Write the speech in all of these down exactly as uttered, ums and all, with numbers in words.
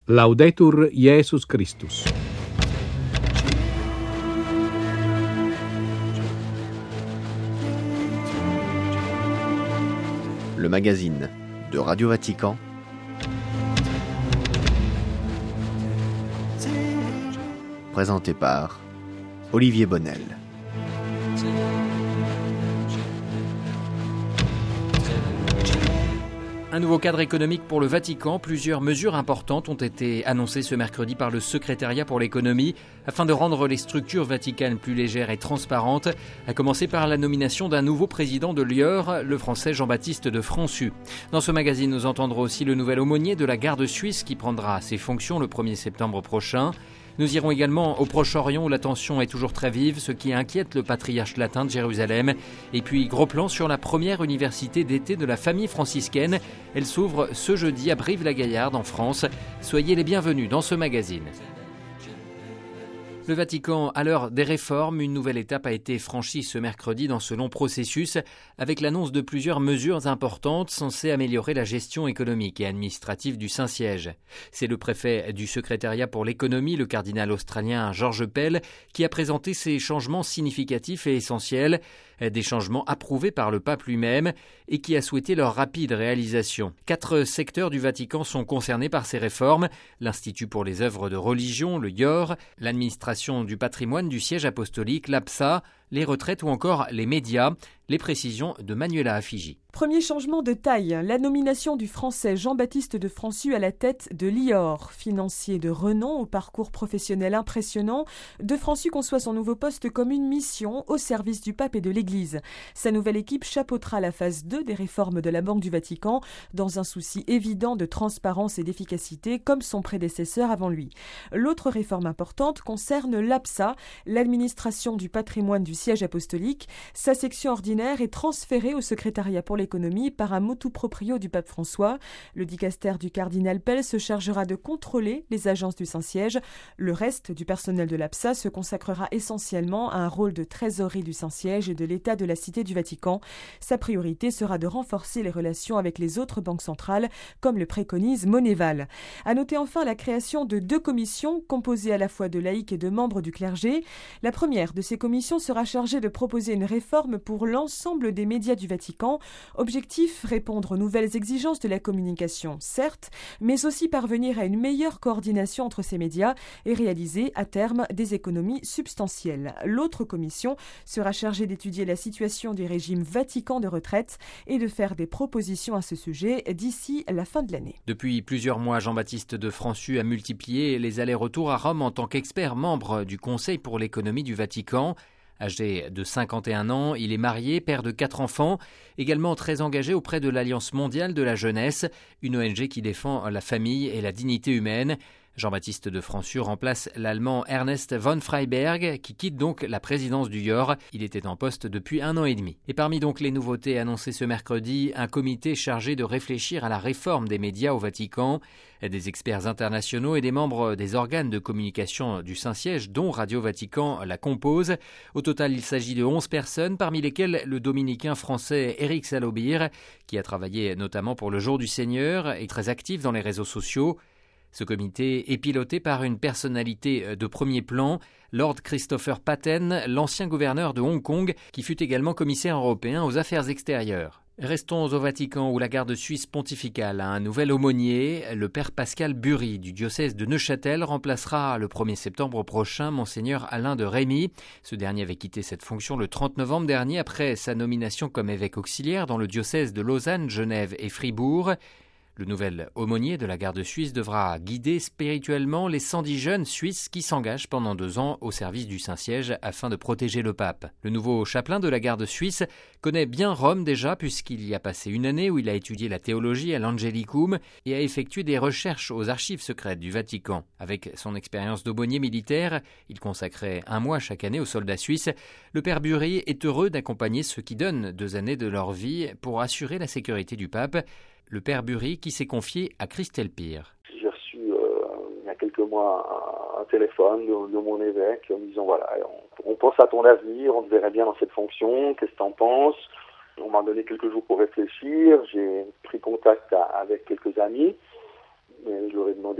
Laudetur Jesus Christus. Le magazine de Radio Vatican, présenté par Olivier Bonnel. Un nouveau cadre économique pour le Vatican. Plusieurs mesures importantes ont été annoncées ce mercredi par le secrétariat pour l'économie afin de rendre les structures vaticanes plus légères et transparentes, à commencer par la nomination d'un nouveau président de l'U E R, le français Jean-Baptiste de Françu. Dans ce magazine, nous entendrons aussi le nouvel aumônier de la garde suisse qui prendra ses fonctions le premier septembre prochain. Nous irons également au Proche-Orient où la tension est toujours très vive, ce qui inquiète le patriarche latin de Jérusalem. Et puis, gros plan sur la première université d'été de la famille franciscaine. Elle s'ouvre ce jeudi à Brive-la-Gaillarde en France. Soyez les bienvenus dans ce magazine. Le Vatican, à l'heure des réformes, une nouvelle étape a été franchie ce mercredi dans ce long processus avec l'annonce de plusieurs mesures importantes censées améliorer la gestion économique et administrative du Saint-Siège. C'est le préfet du secrétariat pour l'économie, le cardinal australien George Pell, qui a présenté ces changements significatifs et essentiels, des changements approuvés par le pape lui-même et qui a souhaité leur rapide réalisation. Quatre secteurs du Vatican sont concernés par ces réformes: l'Institut pour les œuvres de religion, le I O R, l'administration du patrimoine du siège apostolique, l'A P S A, les retraites ou encore les médias. Les précisions de Manuela Affigi. Premier changement de taille, la nomination du français Jean-Baptiste de Françu à la tête de l'I O R. Financier de renom au parcours professionnel impressionnant, de Françu conçoit son nouveau poste comme une mission au service du pape et de l'Église. Sa nouvelle équipe chapeautera la phase deux des réformes de la Banque du Vatican dans un souci évident de transparence et d'efficacité comme son prédécesseur avant lui. L'autre réforme importante concerne l'A P S A, l'administration du patrimoine du siège apostolique. Sa section ordinaire est transférée au secrétariat pour l'économie par un motu proprio du pape François. Le dicastère du cardinal Pell se chargera de contrôler les agences du Saint-Siège. Le reste du personnel de l'A P S A se consacrera essentiellement à un rôle de trésorerie du Saint-Siège et de l'État de la Cité du Vatican. Sa priorité sera de renforcer les relations avec les autres banques centrales, comme le préconise Monneval. À noter enfin la création de deux commissions composées à la fois de laïcs et de membres du clergé. La première de ces commissions sera chargée de proposer une réforme pour l'ensemble des médias du Vatican. Objectif, répondre aux nouvelles exigences de la communication, certes, mais aussi parvenir à une meilleure coordination entre ces médias et réaliser, à terme, des économies substantielles. L'autre commission sera chargée d'étudier la situation du régime vatican de retraite et de faire des propositions à ce sujet d'ici la fin de l'année. Depuis plusieurs mois, Jean-Baptiste de Françu a multiplié les allers-retours à Rome en tant qu'expert membre du Conseil pour l'économie du Vatican. Âgé de cinquante et un ans, il est marié, père de quatre enfants, également très engagé auprès de l'Alliance mondiale de la jeunesse, une O N G qui défend la famille et la dignité humaine. Jean-Baptiste de Françu remplace l'Allemand Ernest von Freiberg, qui quitte donc la présidence du I O R. Il était en poste depuis un an et demi. Et parmi donc les nouveautés annoncées ce mercredi, un comité chargé de réfléchir à la réforme des médias au Vatican. Des experts internationaux et des membres des organes de communication du Saint-Siège, dont Radio Vatican, la composent. Au total, il s'agit de onze personnes, parmi lesquelles le dominicain français Éric Salobir, qui a travaillé notamment pour le Jour du Seigneur et très actif dans les réseaux sociaux. Ce comité est piloté par une personnalité de premier plan, Lord Christopher Patten, l'ancien gouverneur de Hong Kong, qui fut également commissaire européen aux affaires extérieures. Restons au Vatican où la garde suisse pontificale a un nouvel aumônier. Le père Pascal Bury du diocèse de Neuchâtel remplacera le premier septembre prochain Monseigneur Alain de Rémy. Ce dernier avait quitté cette fonction le trente novembre dernier après sa nomination comme évêque auxiliaire dans le diocèse de Lausanne, Genève et Fribourg. Le nouvel aumônier de la garde suisse devra guider spirituellement les cent dix jeunes Suisses qui s'engagent pendant deux ans au service du Saint-Siège afin de protéger le pape. Le nouveau chapelain de la garde suisse connaît bien Rome déjà puisqu'il y a passé une année où il a étudié la théologie à l'Angelicum et a effectué des recherches aux archives secrètes du Vatican. Avec son expérience d'aumônier militaire, il consacrait un mois chaque année aux soldats suisses. Le père Bury est heureux d'accompagner ceux qui donnent deux années de leur vie pour assurer la sécurité du pape. Le père Bury qui s'est confié à Christelle Pire. J'ai reçu euh, il y a quelques mois un, un téléphone de, de mon évêque en me disant voilà, on, on pense à ton avenir, on te verrait bien dans cette fonction, qu'est-ce que tu en penses ? On m'a donné quelques jours pour réfléchir, j'ai pris contact à, avec quelques amis, et je leur ai demandé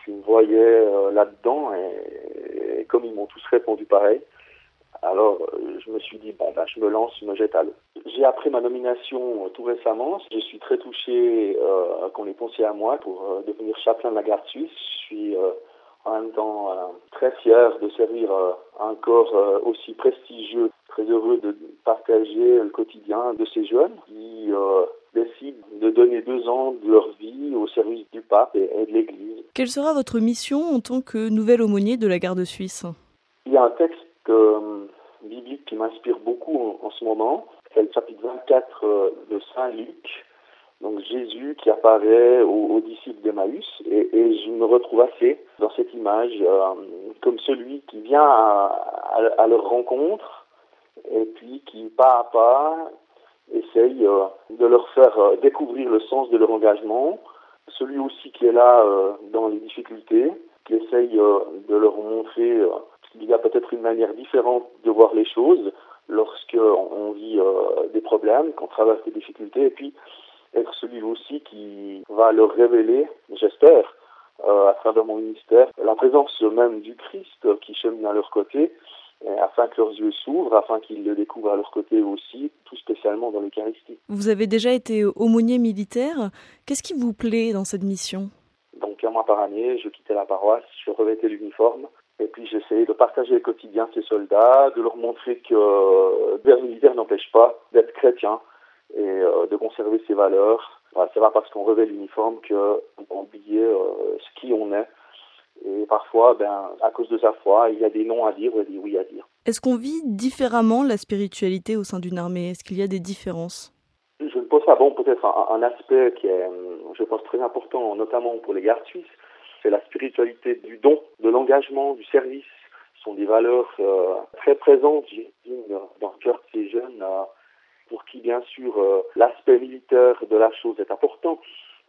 qui me voyaient euh, là-dedans et, et comme ils m'ont tous répondu pareil, alors euh, je me suis dit, bon, ben, je me lance, je me jette à l'eau. J'ai appris ma nomination euh, tout récemment. Je suis très touché euh, qu'on ait pensé à moi pour euh, devenir chapelain de la garde suisse. Je suis euh, en même temps euh, très fier de servir euh, un corps euh, aussi prestigieux, très heureux de partager le quotidien de ces jeunes qui euh, décident de donner deux ans de leur vie au service du pape et, et de l'Église. Quelle sera votre mission en tant que nouvel aumônier de la garde suisse ? Il y a un texte euh, biblique qui m'inspire beaucoup en, en ce moment. C'est le chapitre vingt-quatre euh, de Saint Luc. Donc Jésus qui apparaît aux, aux disciples d'Emmaüs et, et je me retrouve assez dans cette image euh, comme celui qui vient à, à, à leur rencontre et puis qui pas à pas essaye euh, de leur faire euh, découvrir le sens de leur engagement, celui aussi qui est là euh, dans les difficultés, qui essaye euh, de leur montrer euh, qu'il y a peut-être une manière différente de voir les choses lorsqu'on on vit euh, des problèmes, qu'on traverse des difficultés, et puis être celui aussi qui va leur révéler, j'espère, euh, à travers mon ministère, la présence même du Christ qui chemine à leur côté, afin que leurs yeux s'ouvrent, afin qu'ils le découvrent à leur côté aussi, tout spécialement dans l'Eucharistie. Vous avez déjà été aumônier militaire. Qu'est-ce qui vous plaît dans cette mission ? Donc un mois par année, je quittais la paroisse, je revêtais l'uniforme, et puis j'essayais de partager le quotidien de ces soldats, de leur montrer que euh, le militaire n'empêche pas d'être chrétien et euh, de conserver ses valeurs. Voilà, c'est pas parce qu'on revêt l'uniforme qu'on peut oublier euh, ce qui on est. Et parfois, ben, à cause de sa foi, il y a des non à dire ou des oui à dire. Est-ce qu'on vit différemment la spiritualité au sein d'une armée ? Est-ce qu'il y a des différences ? Je ne pense pas. Bon, peut-être un, un aspect qui est, je pense, très important, notamment pour les gardes suisses, c'est la spiritualité du don, de l'engagement, du service. Ce sont des valeurs euh, très présentes, j'imagine, dans le cœur de ces jeunes, euh, pour qui, bien sûr, euh, l'aspect militaire de la chose est important.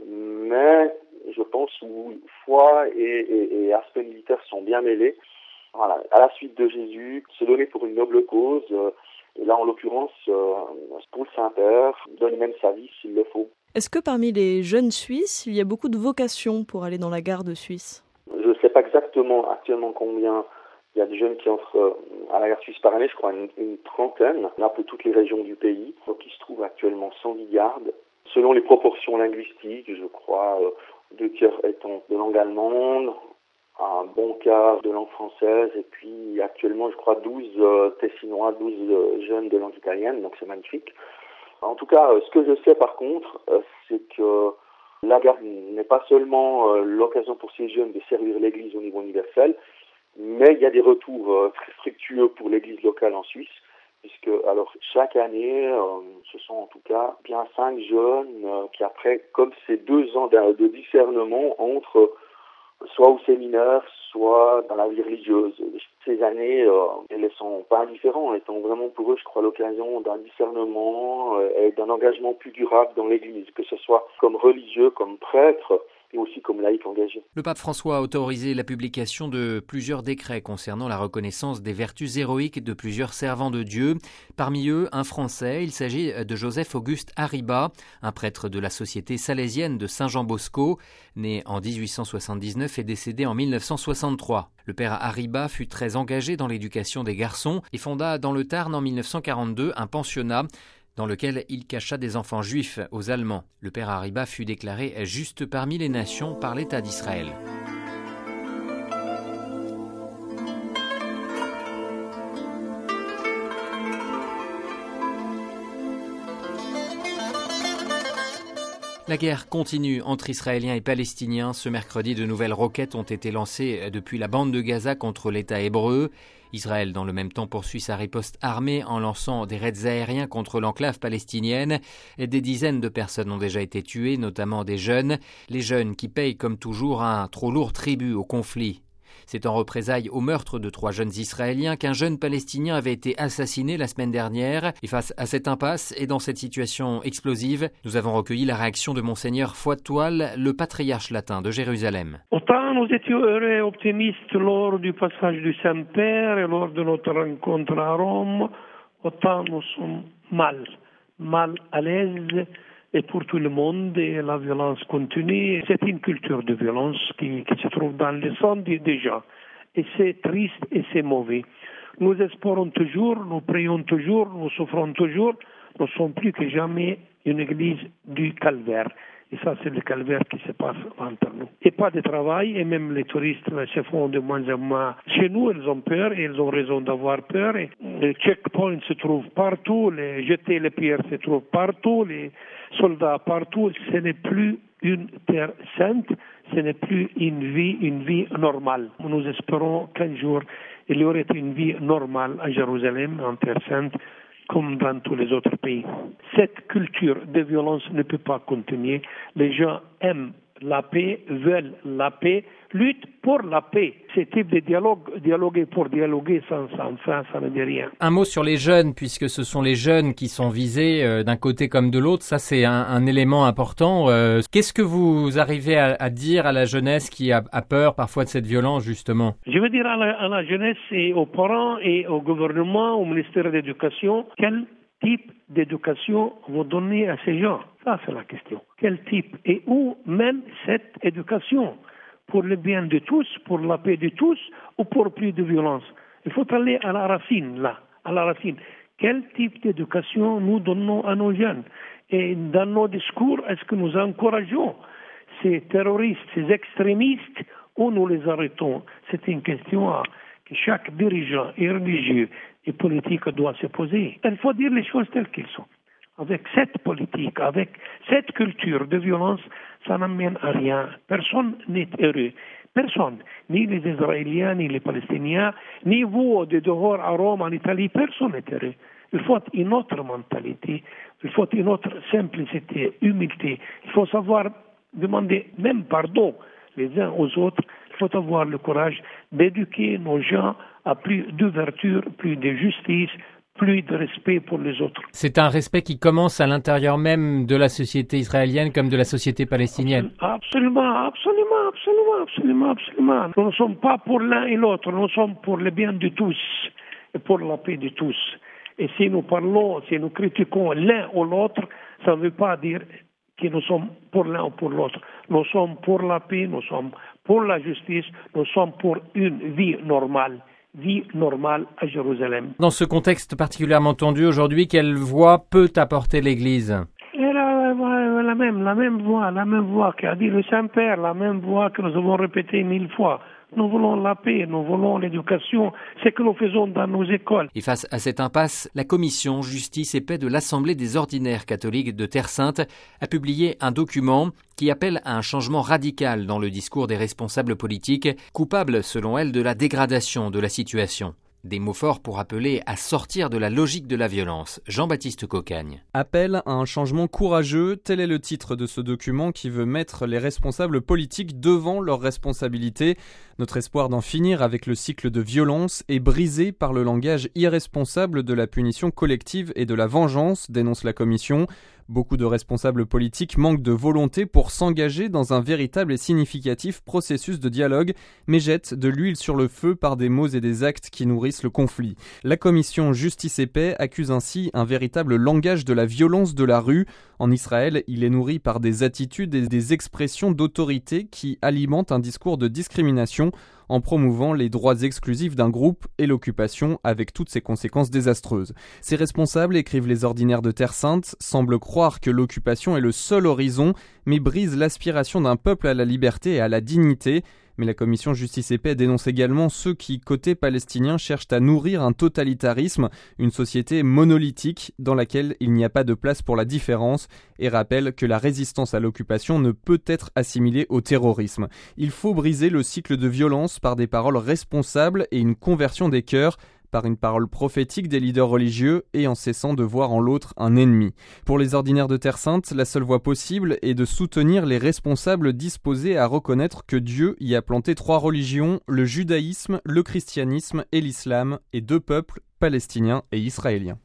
Mais je pense où foi et, et, et aspect militaire sont bien mêlés. Voilà, à la suite de Jésus, se donner pour une noble cause, euh, et là en l'occurrence, euh, pour le Saint-Père, donner même sa vie s'il le faut. Est-ce que parmi les jeunes Suisses, il y a beaucoup de vocations pour aller dans la garde suisse ? Je ne sais pas exactement actuellement combien il y a de jeunes qui entrent à la garde suisse par année, je crois une, une trentaine, un peu toutes les régions du pays, donc il se trouve actuellement cent dix gardes. Selon les proportions linguistiques, je crois, euh, deux tiers étant de langue allemande, un bon quart de langue française, et puis actuellement, je crois, douze euh, Tessinois, douze euh, jeunes de langue italienne, donc c'est magnifique. En tout cas, euh, ce que je sais par contre, euh, c'est que la garde n'est pas seulement euh, l'occasion pour ces jeunes de servir l'Église au niveau universel, mais il y a des retours euh, très fructueux pour l'Église locale en Suisse, puisque alors chaque année, euh, ce sont en tout cas bien cinq jeunes euh, qui après, comme ces deux ans de, de discernement, entrent euh, soit au séminaire, soit dans la vie religieuse. Ces années, euh, elles ne sont pas indifférentes, elles sont vraiment pour eux, je crois, l'occasion d'un discernement euh, et d'un engagement plus durable dans l'Église, que ce soit comme religieux, comme prêtre, et aussi comme laïc engagé. Le pape François a autorisé la publication de plusieurs décrets concernant la reconnaissance des vertus héroïques de plusieurs servants de Dieu. Parmi eux, un Français, il s'agit de Joseph-Auguste Arribat, un prêtre de la Société salésienne de Saint-Jean-Bosco, né en dix-huit cent soixante-dix-neuf et décédé en mille neuf cent soixante-trois. Le père Arribat fut très engagé dans l'éducation des garçons et fonda dans le Tarn en mille neuf cent quarante-deux un pensionnat dans lequel il cacha des enfants juifs aux Allemands. Le père Arribat fut déclaré juste parmi les nations par l'État d'Israël. La guerre continue entre Israéliens et Palestiniens. Ce mercredi, de nouvelles roquettes ont été lancées depuis la bande de Gaza contre l'État hébreu. Israël, dans le même temps, poursuit sa riposte armée en lançant des raids aériens contre l'enclave palestinienne. Des dizaines de personnes ont déjà été tuées, notamment des jeunes. Les jeunes qui payent, comme toujours, un trop lourd tribut au conflit. C'est en représailles au meurtre de trois jeunes Israéliens qu'un jeune Palestinien avait été assassiné la semaine dernière. Et face à cette impasse et dans cette situation explosive, nous avons recueilli la réaction de Monseigneur Fouad Toual, le patriarche latin de Jérusalem. Autant nous étions heureux et optimistes lors du passage du Saint-Père et lors de notre rencontre à Rome, autant nous sommes mal, mal à l'aise et pour tout le monde, et la violence continue. C'est une culture de violence qui, qui se trouve dans le sang des gens. Et c'est triste et c'est mauvais. Nous espérons toujours, nous prions toujours, nous souffrons toujours. Nous ne sommes plus que jamais une église du calvaire. Et ça, c'est le calvaire qui se passe entre nous. Et pas de travail, et même les touristes se font de moins en moins. Chez nous, ils ont peur, et ils ont raison d'avoir peur. Et les checkpoints se trouvent partout, les jeter les pierres se trouvent partout, les soldats partout. Ce n'est plus une terre sainte, ce n'est plus une vie, une vie normale. Nous espérons qu'un jour, il y aurait une vie normale à Jérusalem, en terre sainte, comme dans tous les autres pays. Cette culture de violence ne peut pas continuer. Les gens aiment la paix, veulent la paix, luttent pour la paix. Ce type de dialogue, dialoguer pour dialoguer sans, sans fin, ça ne dit rien. Un mot sur les jeunes, puisque ce sont les jeunes qui sont visés euh, d'un côté comme de l'autre. Ça, c'est un, un élément important. Euh, qu'est-ce que vous arrivez à, à dire à la jeunesse qui a, a peur parfois de cette violence, justement? Je veux dire à la, à la jeunesse et aux parents et au gouvernement, au ministère de l'Éducation, quel type d'éducation vous donnez à ces gens? Ça, c'est la question. Quel type et où mène cette éducation? Pour le bien de tous, pour la paix de tous ou pour plus de violence? Il faut aller à la racine, là, à la racine. Quel type d'éducation nous donnons à nos jeunes? Et dans nos discours, est-ce que nous encourageons ces terroristes, ces extrémistes, ou nous les arrêtons? C'est une question que chaque dirigeant et religieux et politique doit se poser. Il faut dire les choses telles qu'elles sont. Avec cette politique, avec cette culture de violence, ça n'amène à rien. Personne n'est heureux. Personne. Ni les Israéliens, ni les Palestiniens, ni vous de dehors à Rome, en Italie, personne n'est heureux. Il faut une autre mentalité, il faut une autre simplicité, humilité. Il faut savoir demander même pardon les uns aux autres. Il faut avoir le courage d'éduquer nos gens à plus d'ouverture, plus de justice, plus de respect pour les autres. C'est un respect qui commence à l'intérieur même de la société israélienne comme de la société palestinienne. Absolument, absolument, absolument, absolument, absolument. Nous ne sommes pas pour l'un et l'autre, nous sommes pour le bien de tous et pour la paix de tous. Et si nous parlons, si nous critiquons l'un ou l'autre, ça ne veut pas dire que nous sommes pour l'un ou pour l'autre. Nous sommes pour la paix, nous sommes pour la justice, nous sommes pour une vie normale. Vie normale à Jérusalem. Dans ce contexte particulièrement tendu aujourd'hui, quelle voix peut apporter l'Église? Et la, la, même, la même voix, la même voix qu'a dit le Saint-Père, la même voix que nous avons répétée mille fois. Nous voulons la paix, nous voulons l'éducation, c'est ce que nous faisons dans nos écoles. Et face à cette impasse, la commission Justice et Paix de l'Assemblée des ordinaires catholiques de Terre Sainte a publié un document qui appelle à un changement radical dans le discours des responsables politiques, coupables selon elle de la dégradation de la situation. Des mots forts pour appeler à sortir de la logique de la violence. Jean-Baptiste Cocagne. Appel à un changement courageux, tel est le titre de ce document qui veut mettre les responsables politiques devant leurs responsabilités. Notre espoir d'en finir avec le cycle de violence est brisé par le langage irresponsable de la punition collective et de la vengeance, dénonce la commission. Beaucoup de responsables politiques manquent de volonté pour s'engager dans un véritable et significatif processus de dialogue, mais jettent de l'huile sur le feu par des mots et des actes qui nourrissent le conflit. La commission Justice et Paix accuse ainsi un véritable langage de la violence de la rue. En Israël, il est nourri par des attitudes et des expressions d'autorité qui alimentent un discours de discrimination en promouvant les droits exclusifs d'un groupe et l'occupation avec toutes ses conséquences désastreuses. Ces responsables, écrivent les ordinaires de Terre Sainte, semblent croire que l'occupation est le seul horizon, mais brisent l'aspiration d'un peuple à la liberté et à la dignité. Mais la commission Justice et Paix dénonce également ceux qui, côté palestinien, cherchent à nourrir un totalitarisme, une société monolithique dans laquelle il n'y a pas de place pour la différence, et rappelle que la résistance à l'occupation ne peut être assimilée au terrorisme. Il faut briser le cycle de violence par des paroles responsables et une conversion des cœurs, par une parole prophétique des leaders religieux et en cessant de voir en l'autre un ennemi. Pour les ordinaires de Terre Sainte, la seule voie possible est de soutenir les responsables disposés à reconnaître que Dieu y a planté trois religions, le judaïsme, le christianisme et l'islam, et deux peuples, palestiniens et israéliens.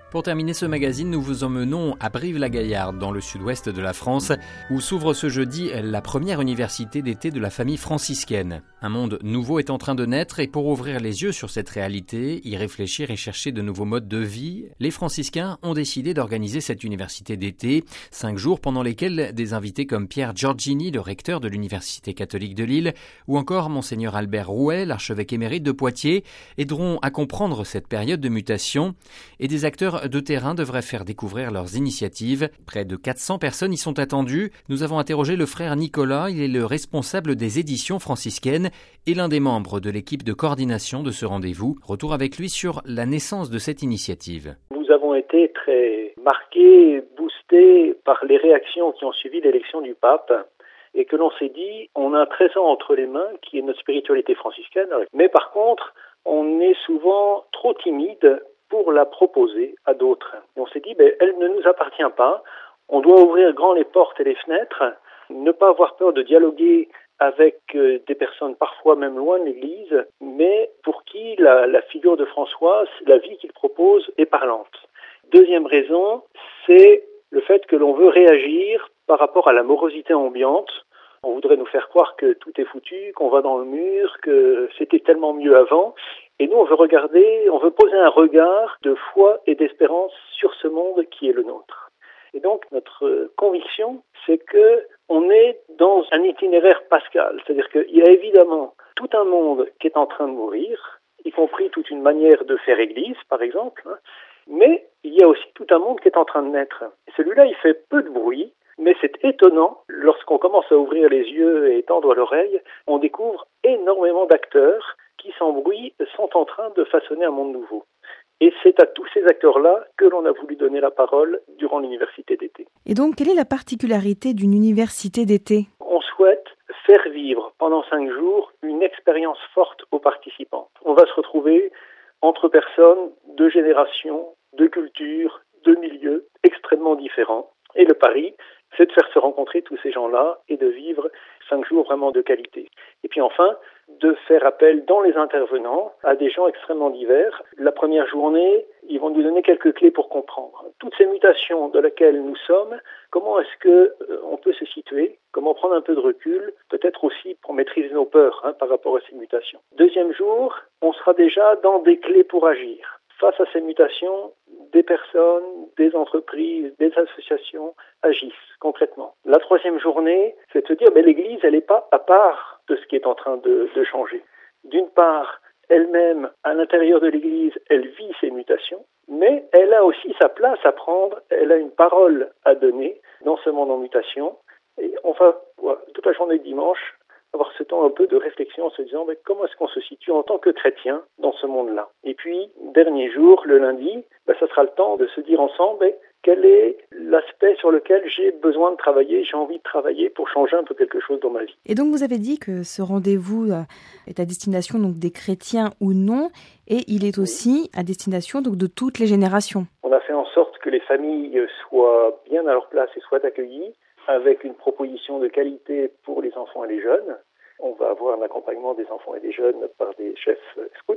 Pour terminer ce magazine, nous vous emmenons à Brive-la-Gaillarde, dans le sud-ouest de la France, où s'ouvre ce jeudi la première université d'été de la famille franciscaine. Un monde nouveau est en train de naître et pour ouvrir les yeux sur cette réalité, y réfléchir et chercher de nouveaux modes de vie, les franciscains ont décidé d'organiser cette université d'été, cinq jours pendant lesquels des invités comme Pierre Giorgini, le recteur de l'Université catholique de Lille, ou encore Monseigneur Albert Rouet, l'archevêque émérite de Poitiers, aideront à comprendre cette période de mutation et des acteurs de terrain devraient faire découvrir leurs initiatives. Près de quatre cents personnes y sont attendues. Nous avons interrogé le frère Nicolas, il est le responsable des éditions franciscaines et l'un des membres de l'équipe de coordination de ce rendez-vous. Retour avec lui sur la naissance de cette initiative. Nous avons été très marqués, boostés par les réactions qui ont suivi l'élection du pape et que l'on s'est dit, on a un trésor entre les mains qui est notre spiritualité franciscaine, mais par contre, on est souvent trop timide pour la proposer à d'autres. Et on s'est dit, ben, elle ne nous appartient pas, on doit ouvrir grand les portes et les fenêtres, ne pas avoir peur de dialoguer avec euh, des personnes parfois même loin de l'Église, mais pour qui la, la figure de François, la vie qu'il propose est parlante. Deuxième raison, c'est le fait que l'on veut réagir par rapport à la morosité ambiante. On voudrait nous faire croire que tout est foutu, qu'on va dans le mur, que c'était tellement mieux avant. Et nous, on veut regarder, on veut poser un regard de foi et d'espérance sur ce monde qui est le nôtre. Et donc, notre conviction, c'est que on est dans un itinéraire pascal. C'est-à-dire qu'il y a évidemment tout un monde qui est en train de mourir, y compris toute une manière de faire église, par exemple, hein, mais il y a aussi tout un monde qui est en train de naître. Et celui-là, il fait peu de bruit, mais c'est étonnant, lorsqu'on commence à ouvrir les yeux et tendre l'oreille, on découvre énormément d'acteurs qui, sans bruit, sont en train de façonner un monde nouveau. Et c'est à tous ces acteurs-là que l'on a voulu donner la parole durant l'université d'été. Et donc, quelle est la particularité d'une université d'été ? On souhaite faire vivre pendant cinq jours une expérience forte aux participants. On va se retrouver entre personnes de générations, de cultures, de milieux extrêmement différents. Et le pari, c'est de faire se rencontrer tous ces gens-là et de vivre cinq jours vraiment de qualité. Et puis enfin, de faire appel dans les intervenants à des gens extrêmement divers. La première journée, ils vont nous donner quelques clés pour comprendre toutes ces mutations de lesquelles nous sommes. Comment est-ce que euh, on peut se situer? Comment prendre un peu de recul? Peut-être aussi pour maîtriser nos peurs hein, par rapport à ces mutations. Deuxième jour, on sera déjà dans des clés pour agir. Face à ces mutations, des personnes, des entreprises, des associations agissent concrètement. La troisième journée, c'est de se dire, mais l'Église, elle n'est pas à part de ce qui est en train de, de changer. D'une part, elle-même, à l'intérieur de l'Église, elle vit ces mutations, mais elle a aussi sa place à prendre, elle a une parole à donner dans ce monde en mutation. Et on va, voilà, toute la journée de dimanche, avoir ce temps un peu de réflexion en se disant mais comment est-ce qu'on se situe en tant que chrétien dans ce monde-là. Et puis, dernier jour, le lundi, ben, ça sera le temps de se dire ensemble ben, quel est l'aspect sur lequel j'ai besoin de travailler, j'ai envie de travailler pour changer un peu quelque chose dans ma vie. Et donc vous avez dit que ce rendez-vous est à destination donc des chrétiens ou non, et il est aussi à destination donc de toutes les générations. On a fait en sorte que les familles soient bien à leur place et soient accueillies, avec une proposition de qualité pour les enfants et les jeunes. On va avoir un accompagnement des enfants et des jeunes par des chefs scouts.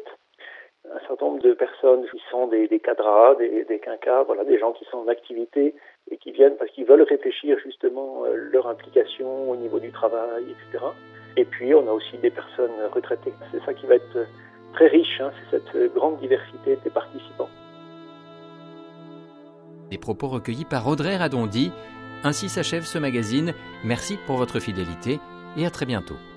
Un certain nombre de personnes qui sont des, des cadras, des, des quinquas, voilà, des gens qui sont en activité et qui viennent parce qu'ils veulent réfléchir justement euh, leur implication au niveau du travail, et cetera. Et puis on a aussi des personnes retraitées. C'est ça qui va être très riche, hein, c'est cette grande diversité des participants. Des propos recueillis par Audrey Radondi. Ainsi s'achève ce magazine. Merci pour votre fidélité et à très bientôt.